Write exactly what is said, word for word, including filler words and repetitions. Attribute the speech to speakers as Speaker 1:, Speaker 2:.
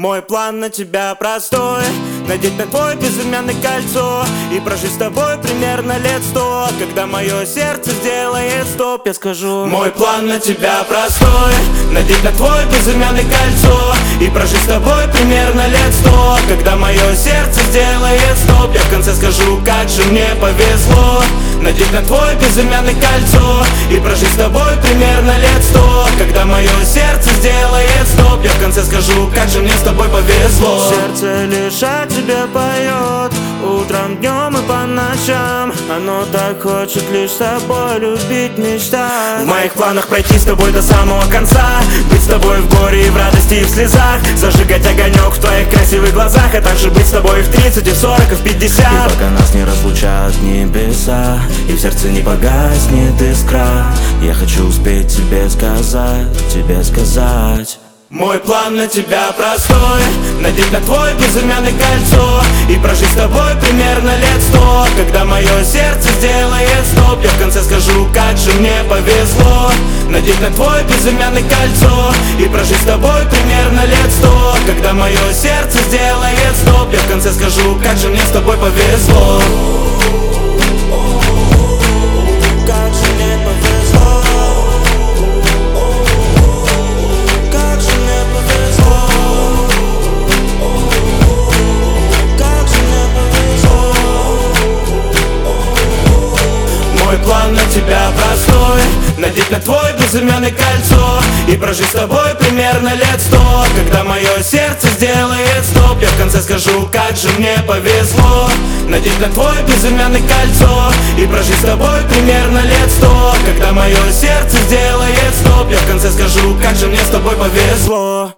Speaker 1: Мой план на тебя простой: надеть на твой безымянный кольцо и прожить с тобой примерно лет сто. Когда мое сердце сделает стоп, я скажу: мой план на тебя простой: надеть на твой безымянный кольцо и прожить с тобой примерно лет сто. Когда мое сердце сделает стоп, я в конце скажу: как же мне повезло. Надеть на твой безымянный кольцо и прожить с тобой примерно лет сто. Когда мое сердце сделает стоп, я в конце скажу: как же мне с тобой повезло. Сердце лишь о тебе поет утром, днем и по ночам. Оно так хочет лишь с тобой любить, мечтать. В моих планах пройти с тобой до самого конца, быть с тобой в горе и в радости и в слезах, зажигать огонек в твоих красивых глазах, а также быть с тобой в тридцать, и в сорок, и в пятьдесят. И пока нас не разлучат небеса и в сердце не погаснет искра, я хочу успеть тебе сказать, тебе сказать. Мой план на тебя простой: надеть на твой безымянный кольцо и прожить с тобой примерно лет сто. Когда мое сердце сделает стоп, я в конце скажу: как же мне повезло. Надеть на твой безымянный кольцо и прожить с тобой примерно лет сто. Когда мое сердце сделает стоп, я в конце скажу: как же мне с тобой повезло. Как же мне повезло. Как же мне повезло. Как же мне повезло. Мой план на тебя простой: надеть на твой безымянный кольцо и прожить с тобой примерно лет сто. Когда мое сердце сделает стоп, я в конце скажу: как же мне повезло. Надеть на твой безымянный кольцо и прожить с тобой примерно лет сто. Когда мое сердце сделает стоп, я в конце скажу: как же мне с тобой повезло.